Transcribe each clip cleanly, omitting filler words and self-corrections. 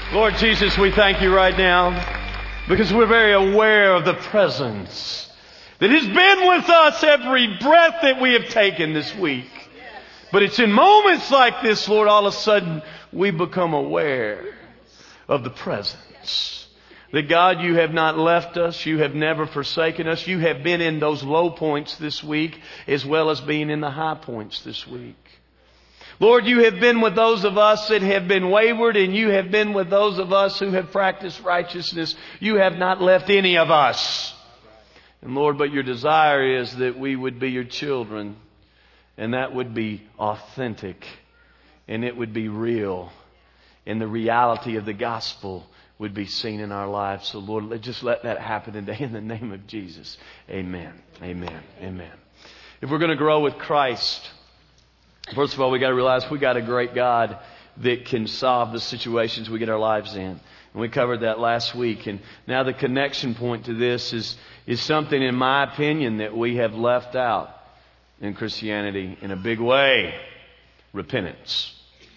Lord Jesus, we thank you right now because we're very aware of the presence that has been with us every breath that we have taken this week. But it's in moments like this, Lord, all of a sudden we become aware of the presence. That God, you have not left us. You have never forsaken us. You have been in those low points this week as well as being in the high points this week. Lord, you have been with those of us that have been wayward, and you have been with those of us who have practiced righteousness. You have not left any of us. And Lord, but your desire is that we would be your children, and that would be authentic, and it would be real, and the reality of the gospel would be seen in our lives. So Lord, just let that happen today in the name of Jesus. Amen. Amen. Amen. If we're going to grow with Christ, first of all, we got to realize we got a great God that can solve the situations we get our lives in. And we covered that last week. And now the connection point to this is something, in my opinion, that we have left out in Christianity in a big way. Repentance.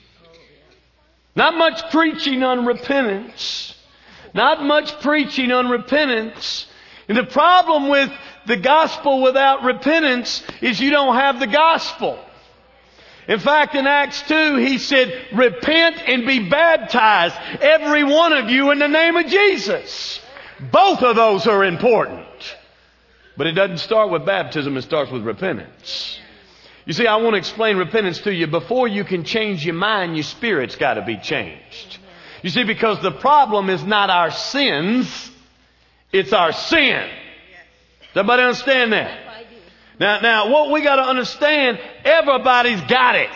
Not much preaching on repentance. Not much preaching on repentance. And the problem with the gospel without repentance is you don't have the gospel. In fact, in Acts 2, he said, repent and be baptized, every one of you, in the name of Jesus. Both of those are important. But it doesn't start with baptism, it starts with repentance. You see, I want to explain repentance to you. Before you can change your mind, your spirit's got to be changed. You see, because the problem is not our sins, it's our sin. Does everybody understand that? Now, what we got to understand, everybody's got it.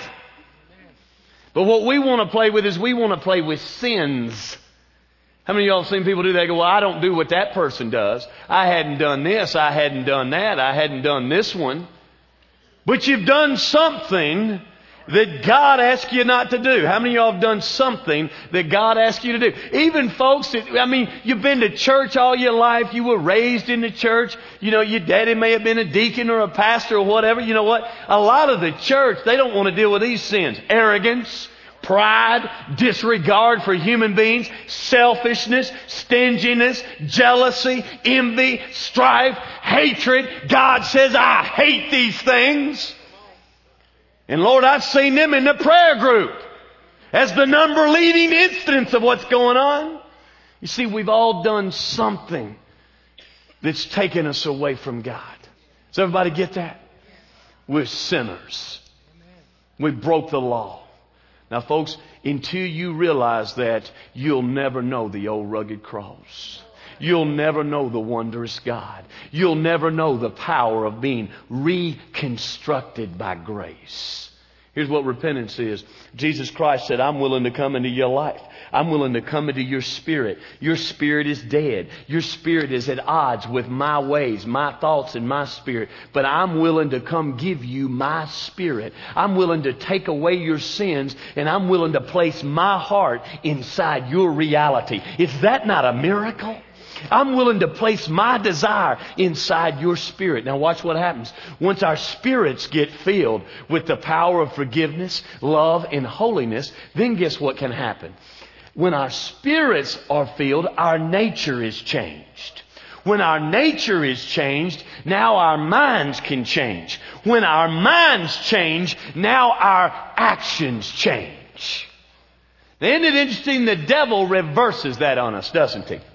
But what we want to play with is we want to play with sins. How many of y'all have seen people do that? They go, well, I don't do what that person does. I hadn't done this. I hadn't done that. I hadn't done this one. But you've done something that God asked you not to do. How many of y'all have done something that God asked you to do? Even folks you've been to church all your life. You were raised in the church. You know, your daddy may have been a deacon or a pastor or whatever. You know what? A lot of the church, they don't want to deal with these sins. Arrogance, pride, disregard for human beings, selfishness, stinginess, jealousy, envy, strife, hatred. God says, I hate these things. And Lord, I've seen them in the prayer group as the number leading instance of what's going on. You see, we've all done something that's taken us away from God. Does everybody get that? We're sinners. We broke the law. Now, folks, until you realize that, you'll never know the old rugged cross. You'll never know the wondrous God. You'll never know the power of being reconstructed by grace. Here's what repentance is. Jesus Christ said, I'm willing to come into your life. I'm willing to come into your spirit. Your spirit is dead. Your spirit is at odds with my ways, my thoughts, and my spirit. But I'm willing to come give you my spirit. I'm willing to take away your sins, and I'm willing to place my heart inside your reality. Is that not a miracle? I'm willing to place my desire inside your spirit. Now watch what happens. Once our spirits get filled with the power of forgiveness, love, and holiness, then guess what can happen? When our spirits are filled, our nature is changed. When our nature is changed, now our minds can change. When our minds change, now our actions change. Now, isn't it interesting? The devil reverses that on us, doesn't he?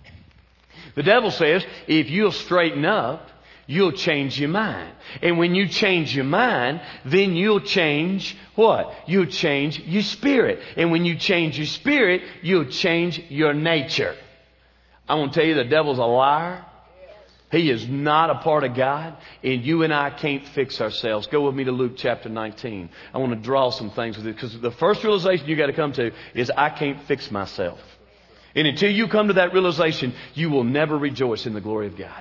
The devil says, if you'll straighten up, you'll change your mind. And when you change your mind, then you'll change what? You'll change your spirit. And when you change your spirit, you'll change your nature. I want to tell you, the devil's a liar. He is not a part of God. And you and I can't fix ourselves. Go with me to Luke chapter 19. I want to draw some things with it. Because the first realization you got to come to is I can't fix myself. And until you come to that realization, you will never rejoice in the glory of God.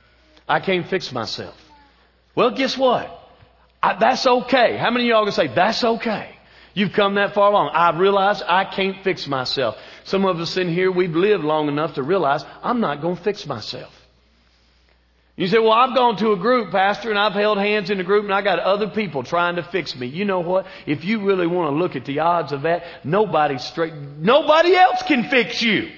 I can't fix myself. Well, guess what? That's okay. How many of y'all going to say, that's okay? You've come that far along. I realize I can't fix myself. Some of us in here, we've lived long enough to realize I'm not going to fix myself. You say, well, I've gone to a group, Pastor, and I've held hands in a group, and I got other people trying to fix me. You know what? If you really want to look at the odds of that, nobody else can fix you.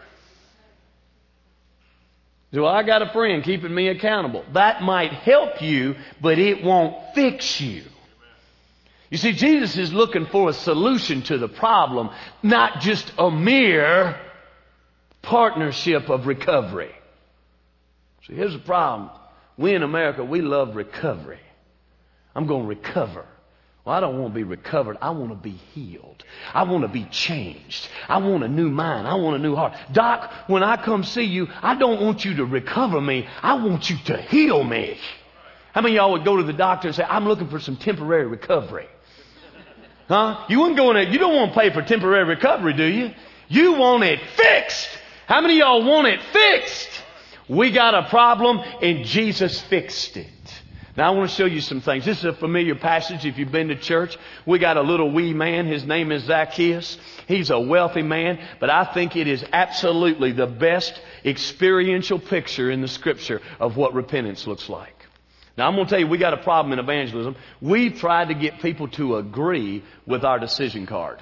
So I got a friend keeping me accountable. That might help you, but it won't fix you. You see, Jesus is looking for a solution to the problem, not just a mere partnership of recovery. See, here's the problem. We in America, we love recovery. I'm going to recover. Well, I don't want to be recovered. I want to be healed. I want to be changed. I want a new mind. I want a new heart. Doc, when I come see you, I don't want you to recover me. I want you to heal me. How many of y'all would go to the doctor and say, I'm looking for some temporary recovery? Huh? You don't want to pay for temporary recovery, do you? You want it fixed. How many of y'all want it fixed? We got a problem and Jesus fixed it. Now I want to show you some things. This is a familiar passage if you've been to church. We got a little wee man. His name is Zacchaeus. He's a wealthy man, but I think it is absolutely the best experiential picture in the Scripture of what repentance looks like. Now I'm going to tell you, we got a problem in evangelism. We've tried to get people to agree with our decision card.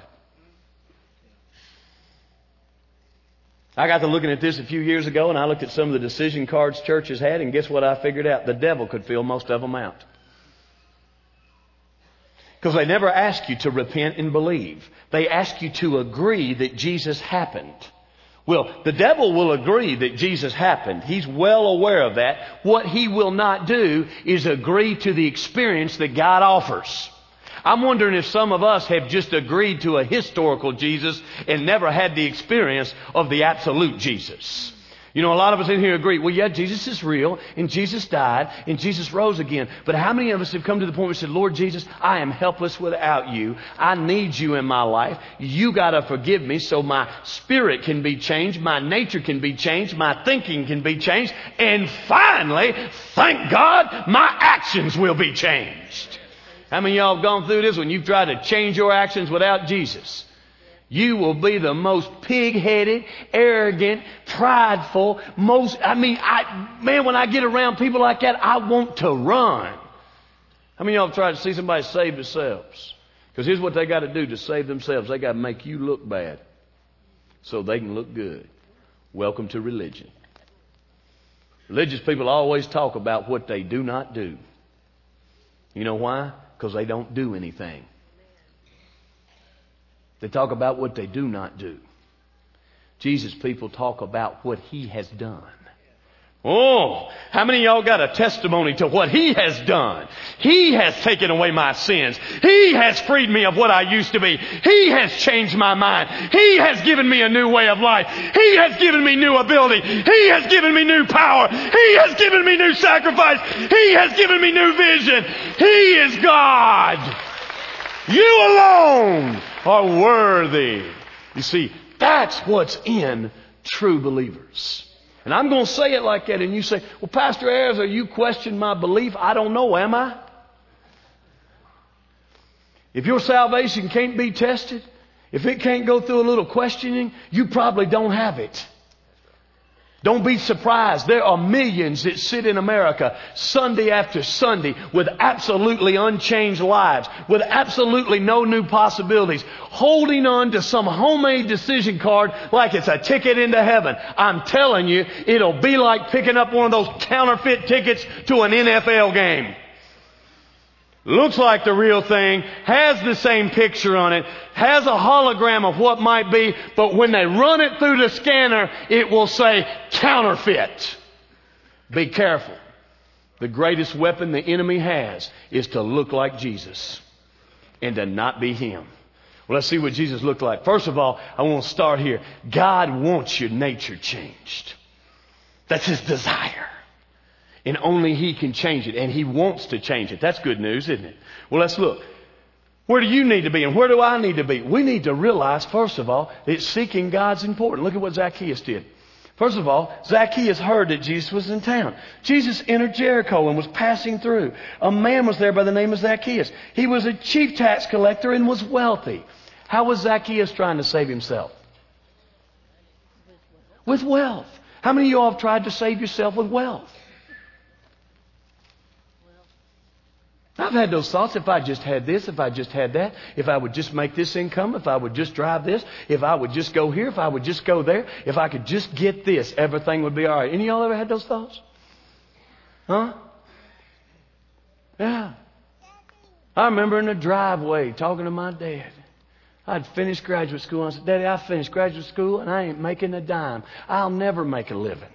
I got to looking at this a few years ago, and I looked at some of the decision cards churches had, and guess what I figured out? The devil could fill most of them out. Because they never ask you to repent and believe. They ask you to agree that Jesus happened. Well, the devil will agree that Jesus happened. He's well aware of that. What he will not do is agree to the experience that God offers. I'm wondering if some of us have just agreed to a historical Jesus and never had the experience of the absolute Jesus. You know, a lot of us in here agree, well, yeah, Jesus is real, and Jesus died, and Jesus rose again. But how many of us have come to the point where we said, Lord Jesus, I am helpless without you. I need you in my life. You got to forgive me so my spirit can be changed, my nature can be changed, my thinking can be changed, and finally, thank God, my actions will be changed. How many of y'all have gone through this when you've tried to change your actions without Jesus? You will be the most pig-headed, arrogant, prideful, when I get around people like that, I want to run. How many of y'all have tried to see somebody save themselves? Because here's what they got to do to save themselves. They got to make you look bad so they can look good. Welcome to religion. Religious people always talk about what they do not do. You know why? Because they don't do anything. They talk about what they do not do. Jesus people talk about what He has done. Oh, how many of y'all got a testimony to what He has done? He has taken away my sins. He has freed me of what I used to be. He has changed my mind. He has given me a new way of life. He has given me new ability. He has given me new power. He has given me new sacrifice. He has given me new vision. He is God. You alone are worthy. You see, that's what's in true believers. And I'm going to say it like that, and you say, well, Pastor Ayers, are you questioning my belief? I don't know, am I? If your salvation can't be tested, if it can't go through a little questioning, you probably don't have it. Don't be surprised. There are millions that sit in America Sunday after Sunday with absolutely unchanged lives, with absolutely no new possibilities, holding on to some homemade decision card like it's a ticket into heaven. I'm telling you, it'll be like picking up one of those counterfeit tickets to an NFL game. Looks like the real thing, has the same picture on it, has a hologram of what might be, but when they run it through the scanner, it will say counterfeit. Be careful. The greatest weapon the enemy has is to look like Jesus and to not be Him. Well, let's see what Jesus looked like. First of all, I want to start here. God wants your nature changed. That's His desire. And only He can change it. And He wants to change it. That's good news, isn't it? Well, let's look. Where do you need to be and where do I need to be? We need to realize, first of all, that seeking God's important. Look at what Zacchaeus did. First of all, Zacchaeus heard that Jesus was in town. Jesus entered Jericho and was passing through. A man was there by the name of Zacchaeus. He was a chief tax collector and was wealthy. How was Zacchaeus trying to save himself? With wealth. How many of you all have tried to save yourself with wealth? I've had those thoughts. If I just had this, if I just had that, if I would just make this income, if I would just drive this, if I would just go here, if I would just go there, if I could just get this, everything would be all right. Any of y'all ever had those thoughts? Huh? Yeah. I remember in the driveway talking to my dad. I'd finished graduate school. I said, Daddy, I finished graduate school and I ain't making a dime. I'll never make a living.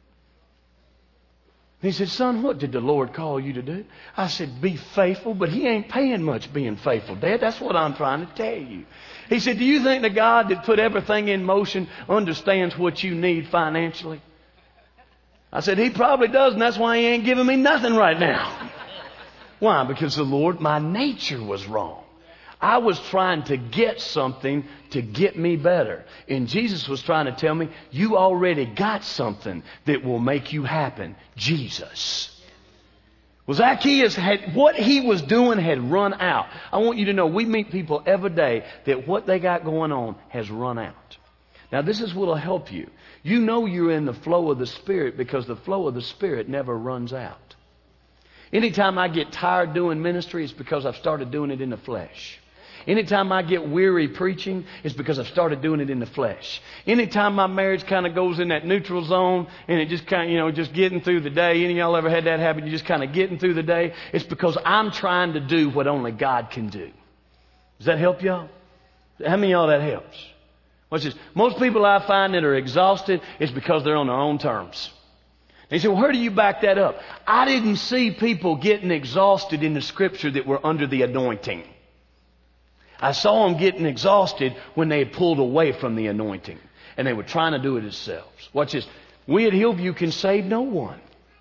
He said, son, what did the Lord call you to do? I said, be faithful, but He ain't paying much being faithful, Dad. That's what I'm trying to tell you. He said, do you think the God that put everything in motion understands what you need financially? I said, He probably does, and that's why He ain't giving me nothing right now. Why? Because the Lord, my nature was wrong. I was trying to get something to get me better. And Jesus was trying to tell me, you already got something that will make you happen. Jesus. Well, Zacchaeus what he was doing had run out. I want you to know, we meet people every day that what they got going on has run out. Now, this is what will help you. You know you're in the flow of the Spirit because the flow of the Spirit never runs out. Anytime I get tired doing ministry, it's because I've started doing it in the flesh. Anytime I get weary preaching, it's because I've started doing it in the flesh. Anytime my marriage kind of goes in that neutral zone and it just kind of, just getting through the day. Any of y'all ever had that happen? You just kind of getting through the day. It's because I'm trying to do what only God can do. Does that help y'all? How many of y'all that helps? Watch this. Most people I find that are exhausted, it's because they're on their own terms. And you say, well, where do you back that up? I didn't see people getting exhausted in the Scripture that were under the anointing. I saw them getting exhausted when they had pulled away from the anointing. And they were trying to do it themselves. Watch this. We at Hillview can save no one.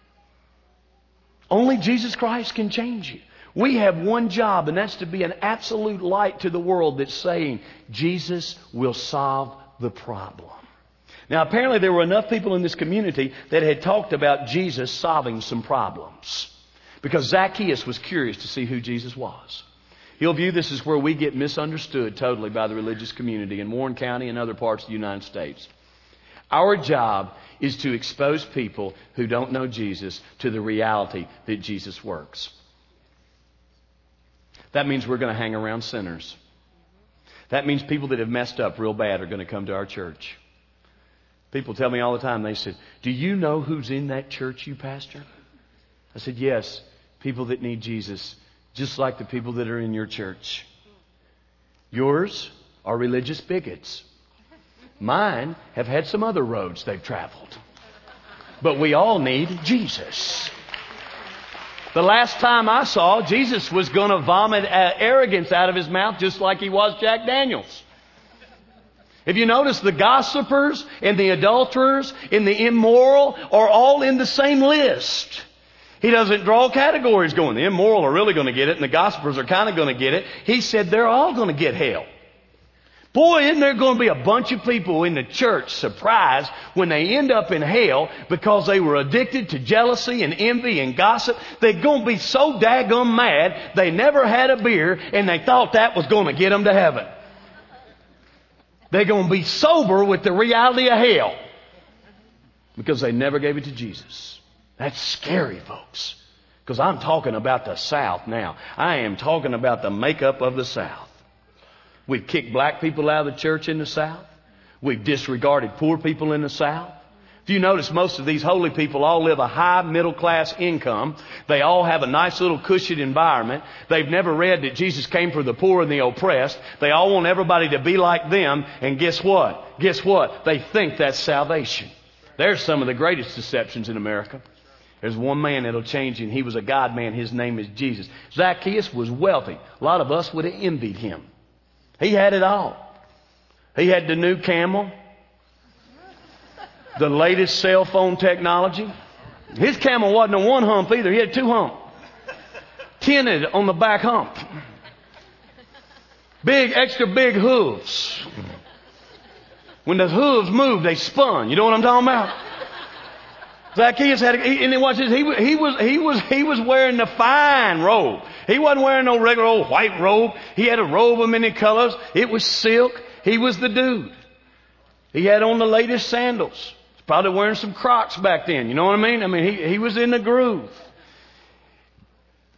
Only Jesus Christ can change you. We have one job, and that's to be an absolute light to the world that's saying, Jesus will solve the problem. Now, apparently there were enough people in this community that had talked about Jesus solving some problems. Because Zacchaeus was curious to see who Jesus was. Hillview, this is where we get misunderstood totally by the religious community in Warren County and other parts of the United States. Our job is to expose people who don't know Jesus to the reality that Jesus works. That means we're going to hang around sinners. That means people that have messed up real bad are going to come to our church. People tell me all the time, they said, do you know who's in that church you pastor? I said, yes, people that need Jesus, just like the people that are in your church. Yours are religious bigots. Mine have had some other roads they've traveled. But we all need Jesus. The last time I saw, Jesus was going to vomit arrogance out of His mouth just like He was Jack Daniels. If you notice, the gossipers and the adulterers and the immoral are all in the same list. He doesn't draw categories going, the immoral are really going to get it and the gossipers are kind of going to get it. He said they're all going to get hell. Boy, isn't there going to be a bunch of people in the church surprised when they end up in hell because they were addicted to jealousy and envy and gossip. They're going to be so daggum mad they never had a beer and they thought that was going to get them to heaven. They're going to be sober with the reality of hell because they never gave it to Jesus. That's scary, folks, because I'm talking about the South now. I am talking about the makeup of the South. We've kicked black people out of the church in the South. We've disregarded poor people in the South. If you notice, most of these holy people all live a high middle class income. They all have a nice little cushion environment. They've never read that Jesus came for the poor and the oppressed. They all want everybody to be like them. And guess what? Guess what? They think that's salvation. There's some of the greatest deceptions in America. There's one man that'll change you, and he was a God man. His name is Jesus. Zacchaeus was wealthy. A lot of us would have envied him. He had it all. He had the new camel, the latest cell phone technology. His camel wasn't a one hump either. He had two hump. Tinted on the back hump. Big, extra big hooves. When the hooves moved, they spun. You know what I'm talking about? Zacchaeus had, and then watch this. He was wearing the fine robe. He wasn't wearing no regular old white robe. He had a robe of many colors. It was silk. He was the dude. He had on the latest sandals. He's probably wearing some Crocs back then. You know what I mean? He was in the groove.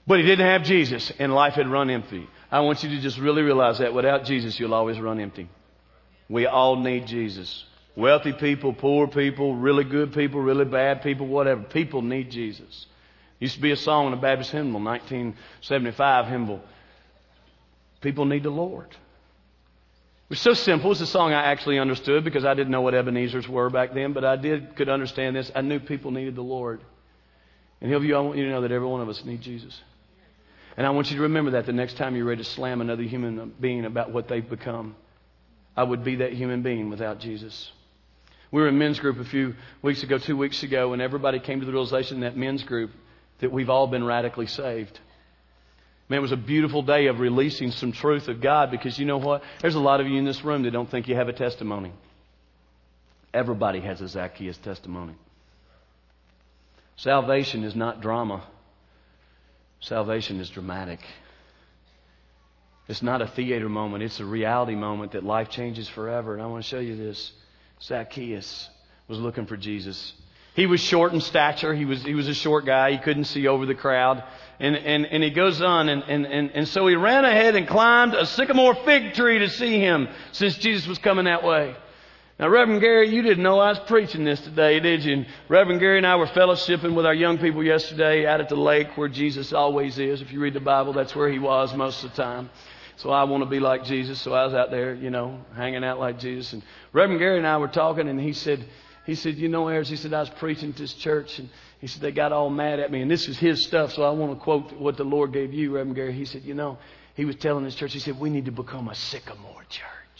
But he didn't have Jesus, and life had run empty. I want you to just really realize that without Jesus, you'll always run empty. We all need Jesus. Wealthy people, poor people, really good people, really bad people, whatever. People need Jesus. Used to be a song in a Baptist hymnal, 1975 hymnal. People need the Lord. It was so simple. It's a song I actually understood because I didn't know what Ebenezer's were back then, but I could understand this. I knew people needed the Lord. And I want you to know that every one of us need Jesus. And I want you to remember that the next time you're ready to slam another human being about what they've become. I would be that human being without Jesus. We were in men's group a few weeks ago, 2 weeks ago, and everybody came to the realization in that men's group that we've all been radically saved. Man, it was a beautiful day of releasing some truth of God, because you know what? There's a lot of you in this room that don't think you have a testimony. Everybody has a Zacchaeus testimony. Salvation is not drama. Salvation is dramatic. It's not a theater moment. It's a reality moment that life changes forever. And I want to show you this. Zacchaeus was looking for Jesus. He was short in stature. He was a short guy. He couldn't see over the crowd. And he goes on. And so he ran ahead and climbed a sycamore fig tree to see him, since Jesus was coming that way. Now, Reverend Gary, you didn't know I was preaching this today, did you? And Reverend Gary and I were fellowshipping with our young people yesterday out at the lake where Jesus always is. If you read the Bible, that's where he was most of the time. So I want to be like Jesus. So I was out there, hanging out like Jesus. And Reverend Gary and I were talking, and he said, Ayers, he said, I was preaching to this church, and he said, they got all mad at me. And this is his stuff, so I want to quote what the Lord gave you, Reverend Gary. He said, he was telling his church, he said, we need to become a sycamore church.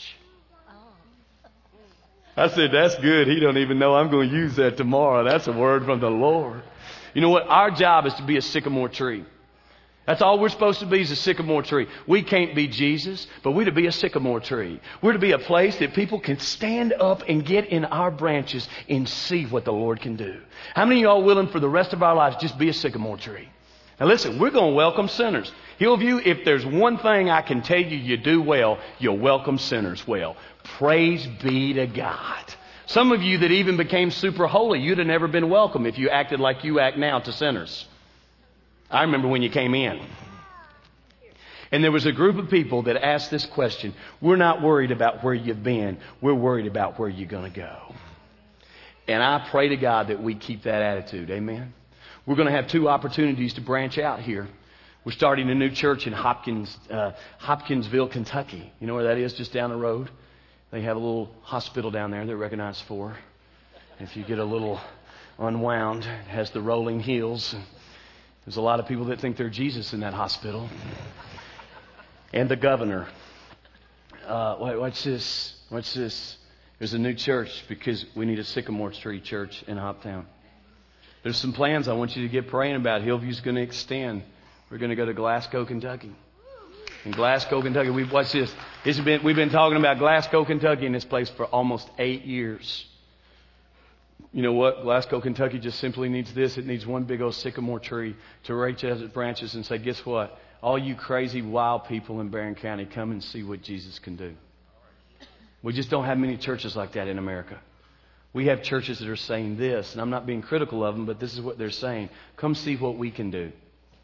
I said, that's good. He don't even know I'm going to use that tomorrow. That's a word from the Lord. You know what? Our job is to be a sycamore tree. That's all we're supposed to be, is a sycamore tree. We can't be Jesus, but we're to be a sycamore tree. We're to be a place that people can stand up and get in our branches and see what the Lord can do. How many of y'all willing for the rest of our lives just be a sycamore tree? Now listen, we're going to welcome sinners. Hillview, if there's one thing I can tell you do well, you'll welcome sinners well. Praise be to God. Some of you that even became super holy, you'd have never been welcome if you acted like you act now to sinners. I remember when you came in. And there was a group of people that asked this question. We're not worried about where you've been. We're worried about where you're going to go. And I pray to God that we keep that attitude. Amen. We're going to have 2 opportunities to branch out here. We're starting a new church in Hopkinsville, Kentucky. You know where that is? Just down the road. They have a little hospital down there they're recognized for. If you get a little unwound, it has the rolling hills. There's a lot of people that think they're Jesus in that hospital. And the governor. Watch this. There's a new church because we need a sycamore tree church in Hoptown. There's some plans I want you to get praying about. Hillview's going to extend. We're going to go to Glasgow, Kentucky. In Glasgow, Kentucky, watch this. We've been talking about Glasgow, Kentucky in this place for almost 8 years. You know what? Glasgow, Kentucky just simply needs this. It needs one big old sycamore tree to reach out its branches and say, guess what? All you crazy, wild people in Barron County, come and see what Jesus can do. We just don't have many churches like that in America. We have churches that are saying this, and I'm not being critical of them, but this is what they're saying. Come see what we can do.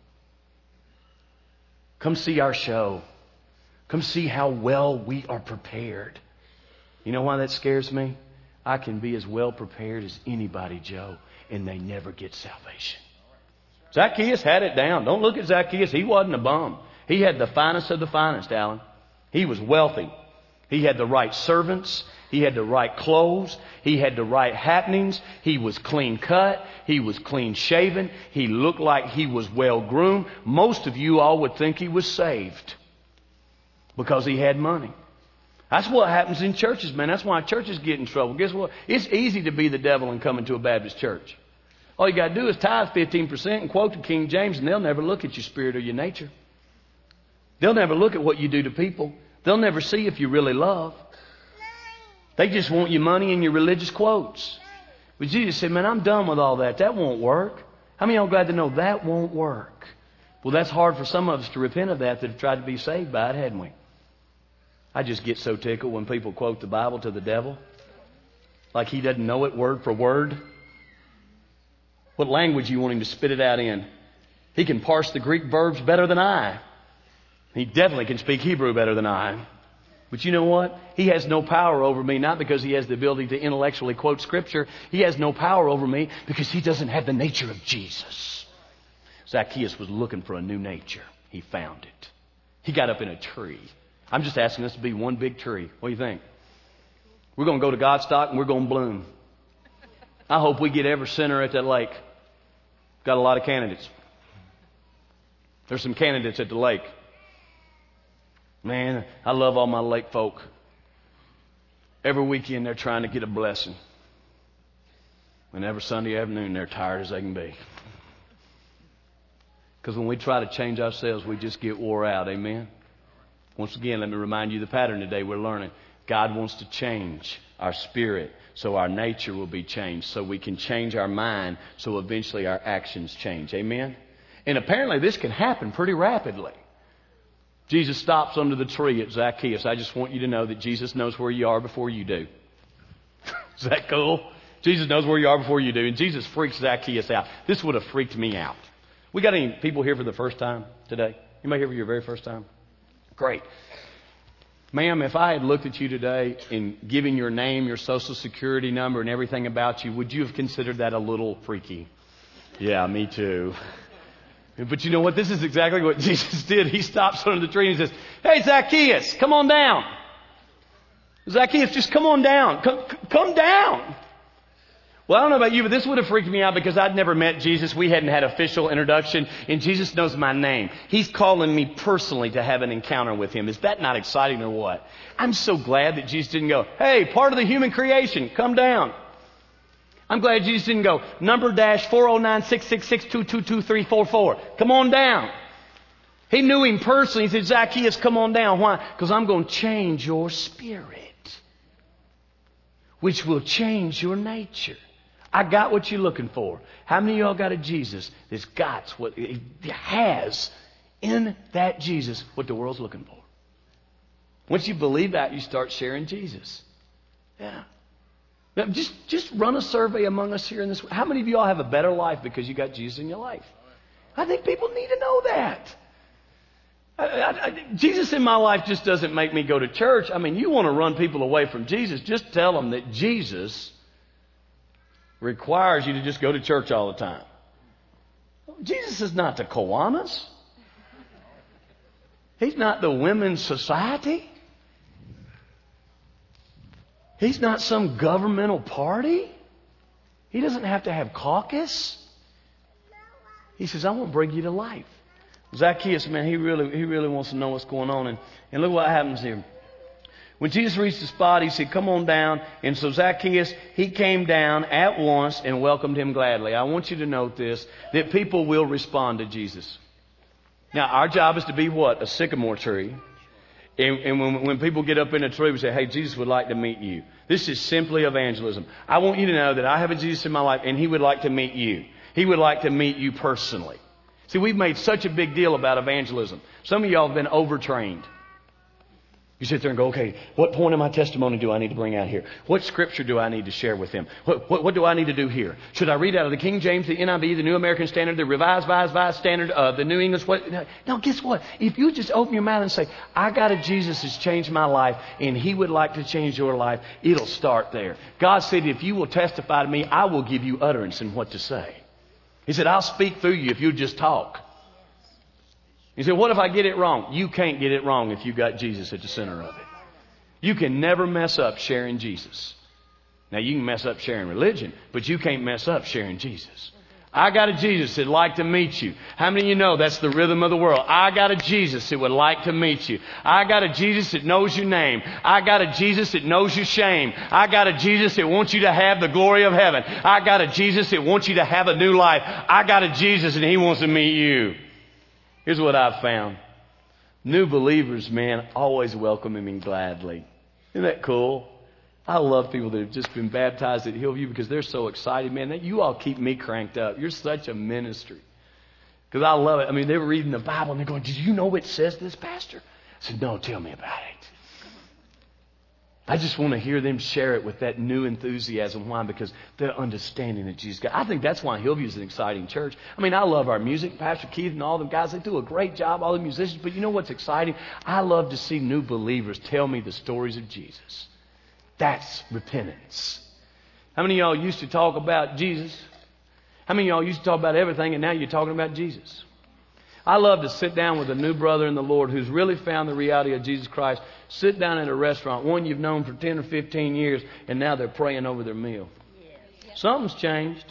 Come see our show. Come see how well we are prepared. You know why that scares me? I can be as well prepared as anybody, Joe, and they never get salvation. Zacchaeus had it down. Don't look at Zacchaeus. He wasn't a bum. He had the finest of the finest, Alan. He was wealthy. He had the right servants. He had the right clothes. He had the right happenings. He was clean cut. He was clean shaven. He looked like he was well groomed. Most of you all would think he was saved because he had money. That's what happens in churches, man. That's why churches get in trouble. Guess what? It's easy to be the devil and come into a Baptist church. All you got to do is tithe 15% and quote the King James, and they'll never look at your spirit or your nature. They'll never look at what you do to people. They'll never see if you really love. They just want your money and your religious quotes. But Jesus said, man, I'm done with all that. That won't work. How many of y'all glad to know that won't work? Well, that's hard for some of us to repent of that have tried to be saved by it, hadn't we? I just get so tickled when people quote the Bible to the devil like he doesn't know it word for word. What language you want him to spit it out in? He can parse the Greek verbs better than I. He definitely can speak Hebrew better than I. But you know what? He has no power over me, not because he has the ability to intellectually quote Scripture. He has no power over me because he doesn't have the nature of Jesus. Zacchaeus was looking for a new nature. He found it. He got up in a tree. I'm just asking us to be one big tree. What do you think? We're going to go to Godstock and we're going to bloom. I hope we get every center at that lake. Got a lot of candidates. There's some candidates at the lake. Man, I love all my lake folk. Every weekend they're trying to get a blessing. And every Sunday afternoon they're tired as they can be. Because when we try to change ourselves, we just get wore out. Amen? Once again, let me remind you the pattern today we're learning. God wants to change our spirit so our nature will be changed. So we can change our mind so eventually our actions change. Amen? And apparently this can happen pretty rapidly. Jesus stops under the tree at Zacchaeus. I just want you to know that Jesus knows where you are before you do. Is that cool? Jesus knows where you are before you do. And Jesus freaks Zacchaeus out. This would have freaked me out. We got any people here for the first time today? Anybody here for your very first time? Great. Ma'am, if I had looked at you today and given your name, your social security number, and everything about you, would you have considered that a little freaky? Yeah, me too. But you know what? This is exactly what Jesus did. He stops under the tree and he says, "Hey, Zacchaeus, come on down. Zacchaeus, just come on down. Come down." Well, I don't know about you, but this would have freaked me out because I'd never met Jesus. We hadn't had official introduction, and Jesus knows my name. He's calling me personally to have an encounter with Him. Is that not exciting or what? I'm so glad that Jesus didn't go, "Hey, part of the human creation, come down." I'm glad Jesus didn't go, number dash 409-666-222-344. Come on down. He knew him personally. He said, "Zacchaeus, come on down." Why? Because I'm going to change your spirit, which will change your nature. I got what you're looking for. How many of y'all got a Jesus that's got what it has in that Jesus what the world's looking for? Once you believe that, you start sharing Jesus. Yeah. Now, just run a survey among us here in this. How many of y'all have a better life because you got Jesus in your life? I think people need to know that. Jesus in my life just doesn't make me go to church. I mean, you want to run people away from Jesus, just tell them that Jesus requires you to just go to church all the time. Jesus is not the Kiwanis. He's not the women's society. He's not some governmental party. He doesn't have to have caucus. He says, "I want to bring you to life." Zacchaeus, man, he really wants to know what's going on. And look what happens here. When Jesus reached the spot, he said, "Come on down." And so Zacchaeus, he came down at once and welcomed him gladly. I want you to note this, that people will respond to Jesus. Now, our job is to be what? A sycamore tree. And when people get up in a tree, we say, "Hey, Jesus would like to meet you." This is simply evangelism. I want you to know that I have a Jesus in my life, and He would like to meet you. He would like to meet you personally. See, we've made such a big deal about evangelism. Some of y'all have been overtrained. You sit there and go, "Okay, what point of my testimony do I need to bring out here? What scripture do I need to share with them? What do I need to do here? Should I read out of the King James, the NIV, the New American Standard, the Revised Standard, the New English?" Now, guess what? If you just open your mouth and say, "I got a Jesus that's changed my life, and He would like to change your life," it'll start there. God said, "If you will testify to me, I will give you utterance in what to say." He said, "I'll speak through you if you just talk." He said, "What if I get it wrong?" You can't get it wrong if you got Jesus at the center of it. You can never mess up sharing Jesus. Now, you can mess up sharing religion, but you can't mess up sharing Jesus. I got a Jesus that'd like to meet you. How many of you know that's the rhythm of the world? I got a Jesus that would like to meet you. I got a Jesus that knows your name. I got a Jesus that knows your shame. I got a Jesus that wants you to have the glory of heaven. I got a Jesus that wants you to have a new life. I got a Jesus and He wants to meet you. Here's what I've found. New believers, man, always welcome Him gladly. Isn't that cool? I love people that have just been baptized at Hillview because they're so excited, man. You all keep me cranked up. You're such a ministry. Because I love it. I mean, they were reading the Bible and they're going, "Did you know it says this, Pastor?" I said, "No, tell me about it." I just want to hear them share it with that new enthusiasm. Why? Because they're understanding that Jesus. I think that's why Hillview is an exciting church. I mean, I love our music. Pastor Keith and all them guys, they do a great job, all the musicians. But you know what's exciting? I love to see new believers tell me the stories of Jesus. That's repentance. How many of y'all used to talk about Jesus? How many of y'all used to talk about everything and now you're talking about Jesus? I love to sit down with a new brother in the Lord who's really found the reality of Jesus Christ. Sit down at a restaurant, one you've known for 10 or 15 years, and now they're praying over their meal. Something's changed.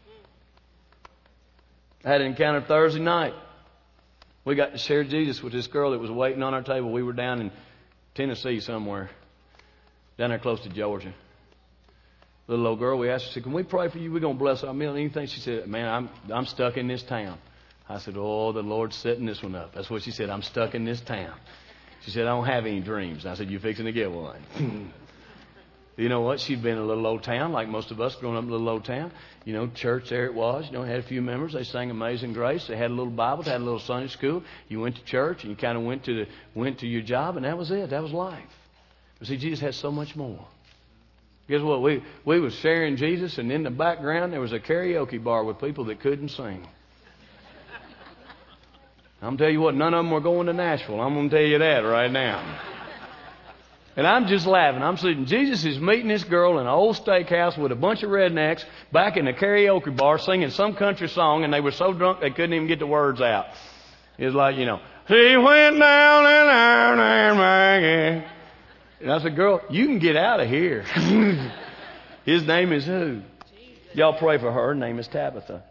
I had an encounter Thursday night. We got to share Jesus with this girl that was waiting on our table. We were down in Tennessee somewhere, down there close to Georgia. Little old girl, we asked her, can we pray for you? We're going to bless our meal and anything. She said, man, I'm stuck in this town. I said, oh, the Lord's setting this one up. That's what she said. I'm stuck in this town. She said, I don't have any dreams. I said, you're fixing to get one. You know what? She'd been in a little old town, like most of us, growing up in a little old town. You know, church, there it was. You know, had a few members. They sang Amazing Grace. They had a little Bible. They had a little Sunday school. You went to church, and you kind of went to your job, and that was it. That was life. But see, Jesus has so much more. Guess what? We was sharing Jesus, and in the background, there was a karaoke bar with people that couldn't sing. I'm tell you what, none of them were going to Nashville. I'm going to tell you that right now. And I'm just laughing. I'm sitting, Jesus is meeting this girl in an old steakhouse with a bunch of rednecks back in the karaoke bar singing some country song, and they were so drunk they couldn't even get the words out. It was like, you know, he went down and out and Maggie. And I said, girl, you can get out of here. His name is who? Y'all pray for her. Her name is Tabitha.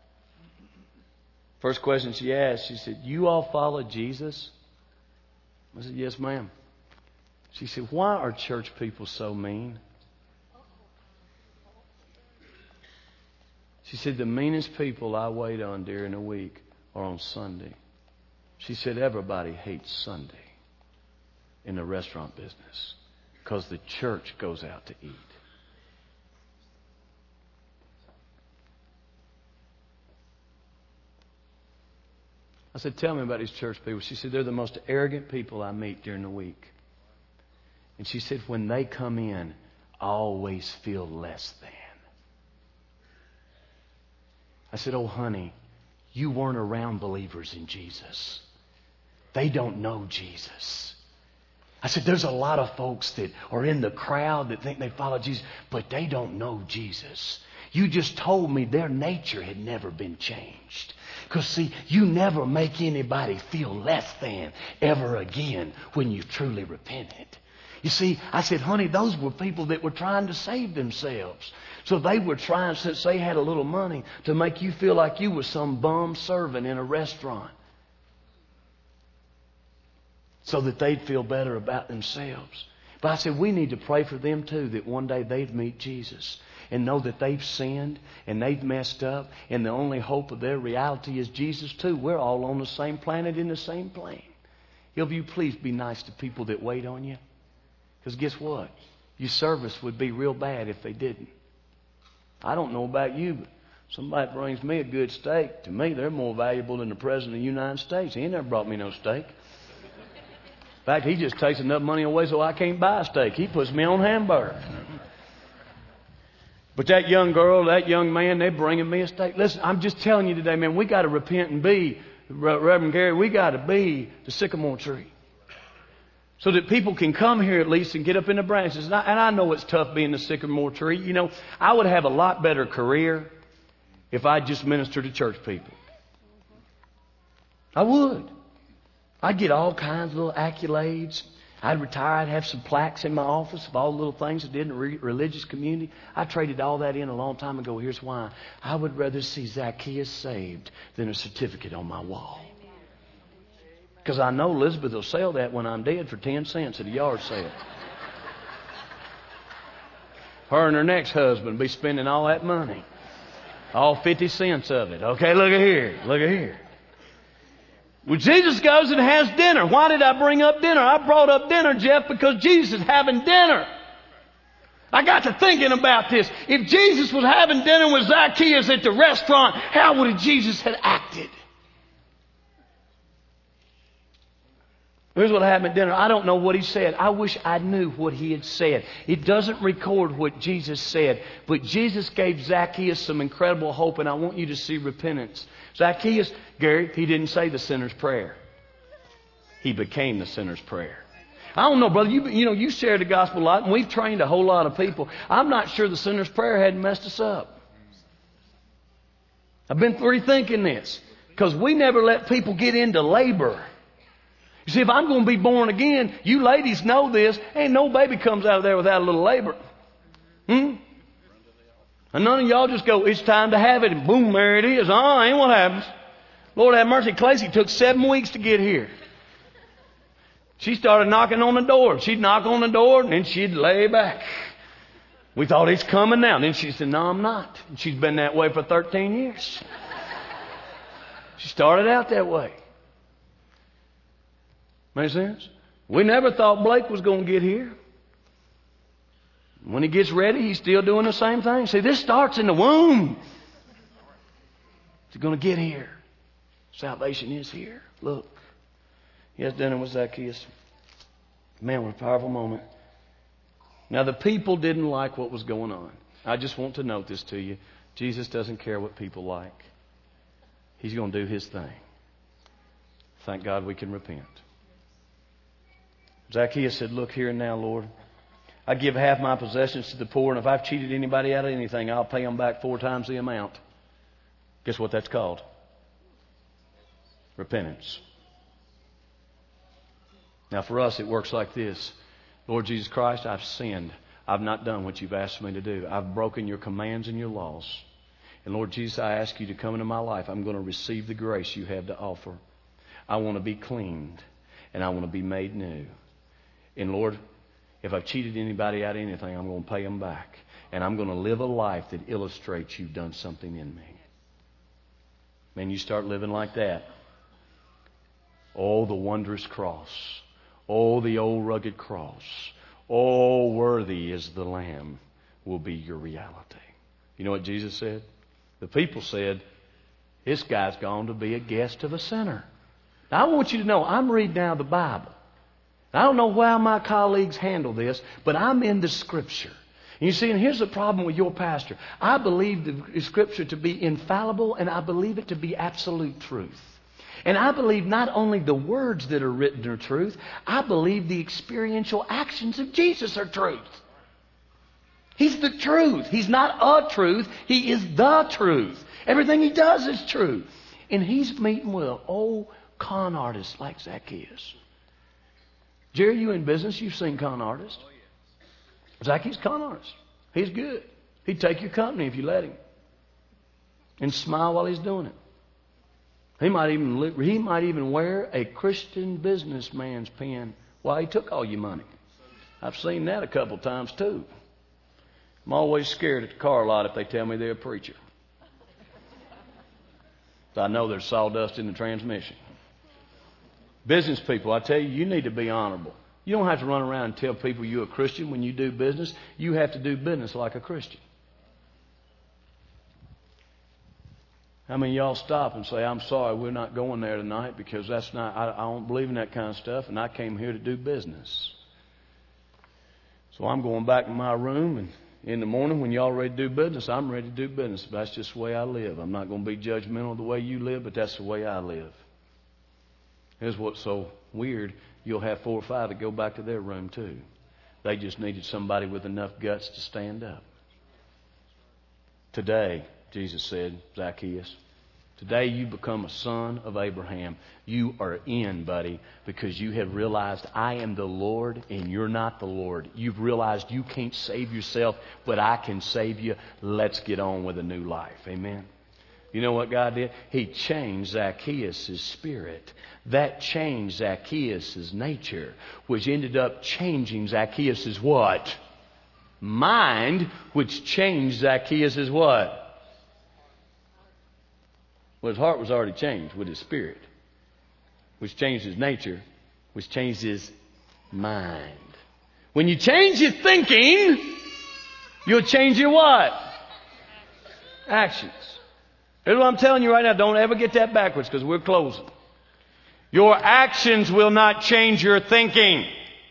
First question she asked, she said, you all follow Jesus? I said, yes, ma'am. She said, why are church people so mean? She said, the meanest people I wait on during the week are on Sunday. She said, everybody hates Sunday in the restaurant business because the church goes out to eat. I said, tell me about these church people. She said, they're the most arrogant people I meet during the week. And she said, when they come in, I always feel less than. I said, oh, honey, you weren't around believers in Jesus. They don't know Jesus. I said, there's a lot of folks that are in the crowd that think they follow Jesus, but they don't know Jesus. You just told me their nature had never been changed. Because, see, you never make anybody feel less than ever again when you've truly repented. You see, I said, honey, those were people that were trying to save themselves. So they were trying, since they had a little money, to make you feel like you were some bum servant in a restaurant. So that they'd feel better about themselves. But I said, we need to pray for them too, that one day they'd meet Jesus and know that they've sinned and they've messed up, and the only hope of their reality is Jesus too. We're all on the same planet in the same plane. If you please be nice to people that wait on you. Because guess what? Your service would be real bad if they didn't. I don't know about you, but somebody brings me a good steak. To me, they're more valuable than the President of the United States. He ain't never brought me no steak. In fact, he just takes enough money away so I can't buy a steak. He puts me on hamburger. But that young girl, that young man, they're bringing me a steak. Listen, I'm just telling you today, man, we got to repent and be, Reverend Gary, we got to be the sycamore tree. So that people can come here at least and get up in the branches. And I know it's tough being the sycamore tree. You know, I would have a lot better career if I just ministered to church people. I would. I'd get all kinds of little accolades. I'd retire. I'd have some plaques in my office of all the little things I did in the religious community. I traded all that in a long time ago. Here's why. I would rather see Zacchaeus saved than a certificate on my wall. Because I know Elizabeth will sell that when I'm dead for 10 cents at a yard sale. Her and her next husband will be spending all that money. All 50 cents of it. Okay, look at here. Look at here. Well, Jesus goes and has dinner. Why did I bring up dinner? I brought up dinner, Jeff, because Jesus is having dinner. I got to thinking about this. If Jesus was having dinner with Zacchaeus at the restaurant, how would Jesus have acted? Here's what happened at dinner. I don't know what he said. I wish I knew what he had said. It doesn't record what Jesus said. But Jesus gave Zacchaeus some incredible hope, and I want you to see repentance. Zacchaeus, Gary, he didn't say the sinner's prayer. He became the sinner's prayer. I don't know, brother. You share the gospel a lot, and we've trained a whole lot of people. I'm not sure the sinner's prayer hadn't messed us up. I've been rethinking this because we never let people get into labor. You see, if I'm going to be born again, you ladies know this. Ain't no baby comes out of there without a little labor. And none of y'all just go, it's time to have it, and boom, there it is. Ain't what happens. Lord have mercy. Clacy took 7 weeks to get here. She started knocking on the door. She'd knock on the door, and then she'd lay back. We thought it's coming now. Then she said, no, I'm not. And she's been that way for 13 years. She started out that way. Make sense? We never thought Blake was going to get here. When he gets ready, he's still doing the same thing. See, this starts in the womb. He's going to get here. Salvation is here. Look. He has dinner with Zacchaeus. Man, what a powerful moment. Now, the people didn't like what was going on. I just want to note this to you. Jesus doesn't care what people like. He's going to do His thing. Thank God we can repent. Zacchaeus said, look here and now, Lord. I give half my possessions to the poor, and if I've cheated anybody out of anything, I'll pay them back 4 times the amount. Guess what that's called? Repentance. Now for us, it works like this. Lord Jesus Christ, I've sinned. I've not done what you've asked me to do. I've broken your commands and your laws. And Lord Jesus, I ask you to come into my life. I'm going to receive the grace you have to offer. I want to be cleaned, and I want to be made new. And Lord, if I've cheated anybody out of anything, I'm going to pay them back. And I'm going to live a life that illustrates you've done something in me. Man, you start living like that. Oh, the wondrous cross. Oh, the old rugged cross. Oh, worthy is the Lamb will be your reality. You know what Jesus said? The people said, this guy's gone to be a guest of a sinner. Now, I want you to know, I'm reading now the Bible. I don't know how my colleagues handle this, but I'm in the Scripture. And you see, and here's the problem with your pastor. I believe the Scripture to be infallible, and I believe it to be absolute truth. And I believe not only the words that are written are truth, I believe the experiential actions of Jesus are truth. He's the truth. He's not a truth. He is the truth. Everything He does is true. And He's meeting with an old con artist like Zacchaeus. Jerry, you in business, you've seen con artists. Zacchaeus, con artist. He's good. He'd take your company if you let him. And smile while he's doing it. He might even wear a Christian businessman's pen while he took all your money. I've seen that a couple times too. I'm always scared at the car lot if they tell me they're a preacher. I know there's sawdust in the transmission. Business people, I tell you, you need to be honorable. You don't have to run around and tell people you're a Christian when you do business. You have to do business like a Christian. How many of y'all stop and say, I'm sorry, we're not going there tonight because I don't believe in that kind of stuff, and I came here to do business. So I'm going back to my room, and in the morning when y'all ready to do business, I'm ready to do business. But that's just the way I live. I'm not going to be judgmental of the way you live, but that's the way I live. Here's what's so weird. You'll have 4 or 5 that go back to their room too. They just needed somebody with enough guts to stand up. Today, Jesus said, Zacchaeus, today you become a son of Abraham. You are in, buddy, because you have realized I am the Lord and you're not the Lord. You've realized you can't save yourself, but I can save you. Let's get on with a new life. Amen. You know what God did? He changed Zacchaeus' spirit. That changed Zacchaeus' nature, which ended up changing Zacchaeus' what? Mind, which changed Zacchaeus' what? Well, his heart was already changed with his spirit, which changed his nature, which changed his mind. When you change your thinking, you'll change your what? Actions. Here's what I'm telling you right now. Don't ever get that backwards because we're closing. Your actions will not change your thinking.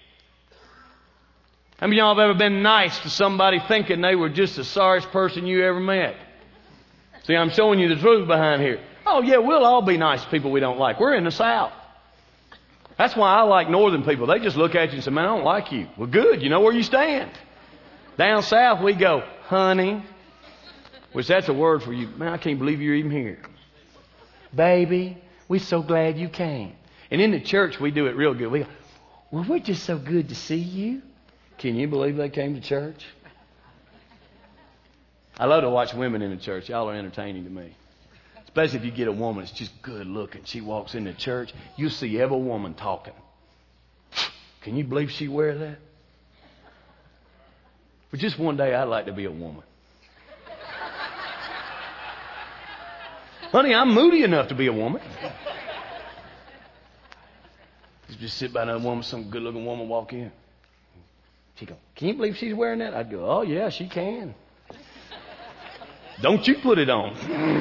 How many of y'all have ever been nice to somebody thinking they were just the sorriest person you ever met? See, I'm showing you the truth behind here. Oh, yeah, we'll all be nice to people we don't like. We're in the South. That's why I like northern people. They just look at you and say, man, I don't like you. Well, good. You know where you stand. Down south, we go, honey, which that's a word for you. Man, I can't believe you're even here. Baby, we're so glad you came. And in the church, we do it real good. We go, well, we're just so good to see you. Can you believe they came to church? I love to watch women in the church. Y'all are entertaining to me. Especially if you get a woman that's just good looking. She walks into church, you see every woman talking. Can you believe she wears that? But just one day I'd like to be a woman. Honey, I'm moody enough to be a woman. Just sit by another woman, some good looking woman walk in. She'd go, can you believe she's wearing that? I'd go, oh yeah, she can. Don't you put it on.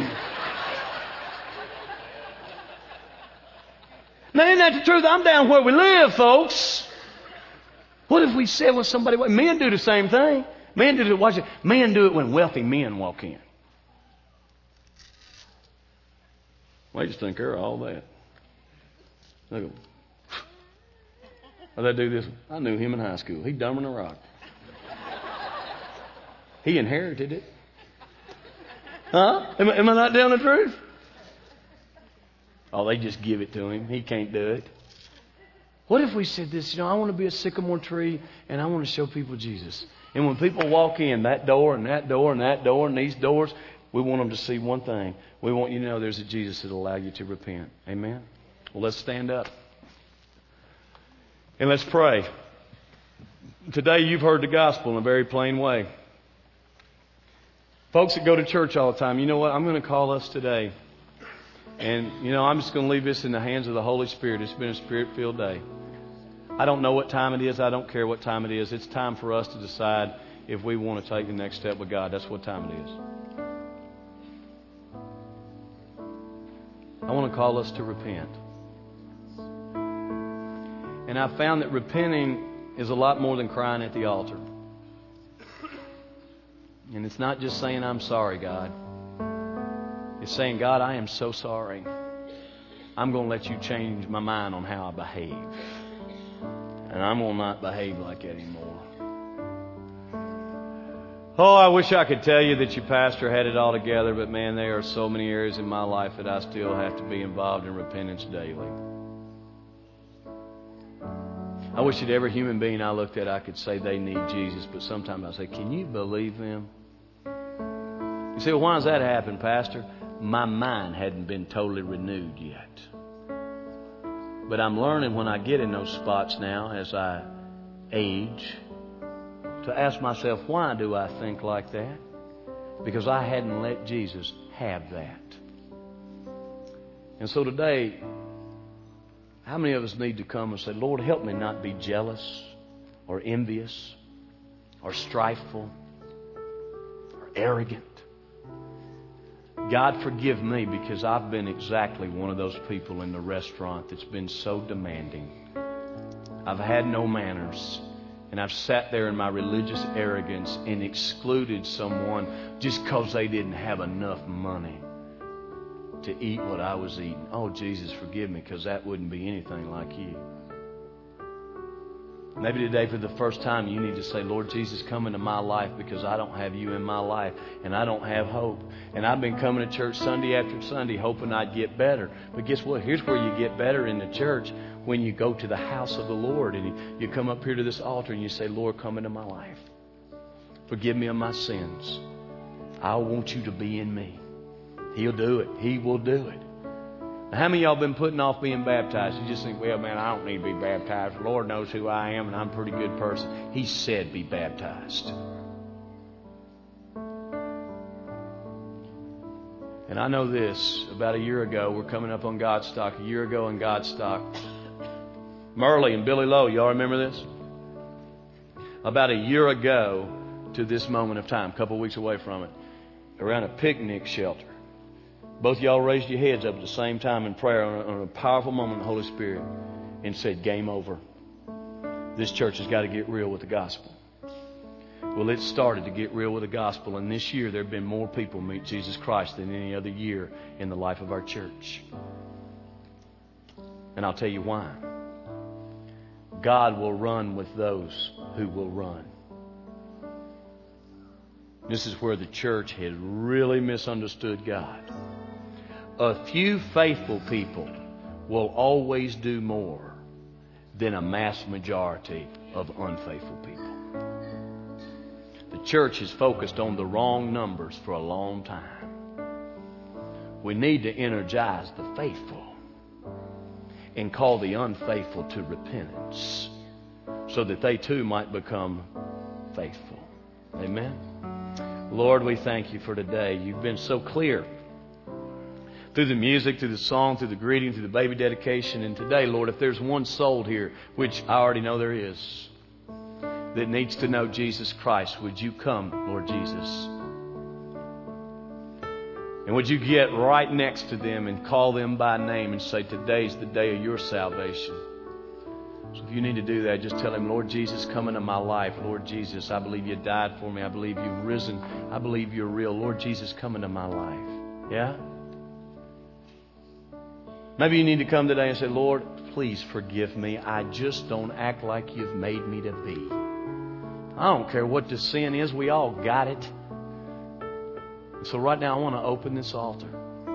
Now, isn't that the truth? I'm down where we live, folks. What if we said when somebody... Men do the same thing. Men do it. Watch it. Men do it when wealthy men walk in. They just think they're all that. They go... How'd they do this? I knew him in high school. He's dumber than a rock. He inherited it. Huh? Am I not telling the truth? Oh, they just give it to him. He can't do it. What if we said this, I want to be a sycamore tree and I want to show people Jesus. And when people walk in that door and that door and that door and these doors, we want them to see one thing. We want you to know there's a Jesus that will allow you to repent. Amen? Well, let's stand up. And let's pray. Today you've heard the gospel in a very plain way. Folks that go to church all the time, you know what? I'm going to call us today. And, I'm just going to leave this in the hands of the Holy Spirit. It's been a Spirit-filled day. I don't know what time it is. I don't care what time it is. It's time for us to decide if we want to take the next step with God. That's what time it is. I want to call us to repent. And I found that repenting is a lot more than crying at the altar. And it's not just saying, I'm sorry, God. It's saying, God, I am so sorry. I'm going to let you change my mind on how I behave. And I'm going to not behave like that anymore. Oh, I wish I could tell you that your pastor had it all together, but man, there are so many areas in my life that I still have to be involved in repentance daily. I wish that every human being I looked at, I could say they need Jesus, but sometimes I say, can you believe them? You say, well, why does that happen, Pastor? My mind hadn't been totally renewed yet. But I'm learning when I get in those spots now as I age to ask myself, why do I think like that? Because I hadn't let Jesus have that. And so today, how many of us need to come and say, Lord, help me not be jealous or envious or strifeful or arrogant? God, forgive me because I've been exactly one of those people in the restaurant that's been so demanding. I've had no manners, and I've sat there in my religious arrogance and excluded someone just because they didn't have enough money to eat what I was eating. Oh, Jesus, forgive me because that wouldn't be anything like you. Maybe today for the first time you need to say, Lord Jesus, come into my life because I don't have you in my life and I don't have hope. And I've been coming to church Sunday after Sunday hoping I'd get better. But guess what? Here's where you get better in the church, when you go to the house of the Lord and you come up here to this altar and you say, Lord, come into my life. Forgive me of my sins. I want you to be in me. He'll do it. He will do it. Now, how many of y'all been putting off being baptized? You just think, well, man, I don't need to be baptized. The Lord knows who I am and I'm a pretty good person. He said be baptized. And I know this, about a year ago, we're coming up on Godstock. A year ago in Godstock, Merle and Billy Lowe, y'all remember this? About a year ago to this moment of time, a couple of weeks away from it, around a picnic shelter, Both of y'all raised your heads up at the same time in prayer on a powerful moment of the Holy Spirit and said, game over. This church has got to get real with the gospel. Well, it started to get real with the gospel, and this year there have been more people meet Jesus Christ than any other year in the life of our church. And I'll tell you why. God will run with those who will run. This is where the church had really misunderstood God. A few faithful people will always do more than a mass majority of unfaithful people. The church is focused on the wrong numbers for a long time. We need to energize the faithful and call the unfaithful to repentance so that they too might become faithful. Amen. Lord, we thank you for today. You've been so clear through the music, through the song, through the greeting, through the baby dedication. And today, Lord, if there's one soul here, which I already know there is, that needs to know Jesus Christ, would you come, Lord Jesus? And would you get right next to them and call them by name and say, today's the day of your salvation. So if you need to do that, just tell him, Lord Jesus, come into my life. Lord Jesus, I believe you died for me. I believe you've risen. I believe you're real. Lord Jesus, come into my life. Yeah? Maybe you need to come today and say, Lord, please forgive me. I just don't act like you've made me to be. I don't care what the sin is. We all got it. So right now I want to open this altar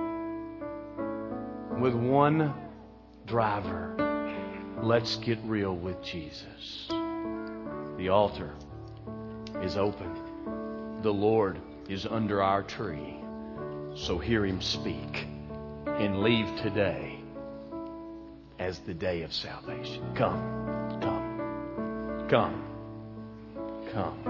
with one driver. Let's get real with Jesus. The altar is open. The Lord is under our tree. So hear him speak and leave today as the day of salvation. Come, come, come, come,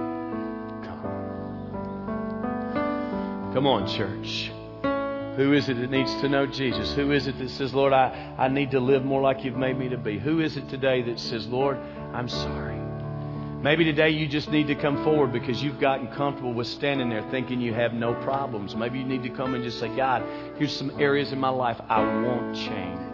come. Come on, church. Who is it that needs to know Jesus? Who is it that says, Lord, I need to live more like you've made me to be? Who is it today that says, Lord, I'm sorry? Maybe today you just need to come forward because you've gotten comfortable with standing there thinking you have no problems. Maybe you need to come and just say, God, here's some areas in my life I want change.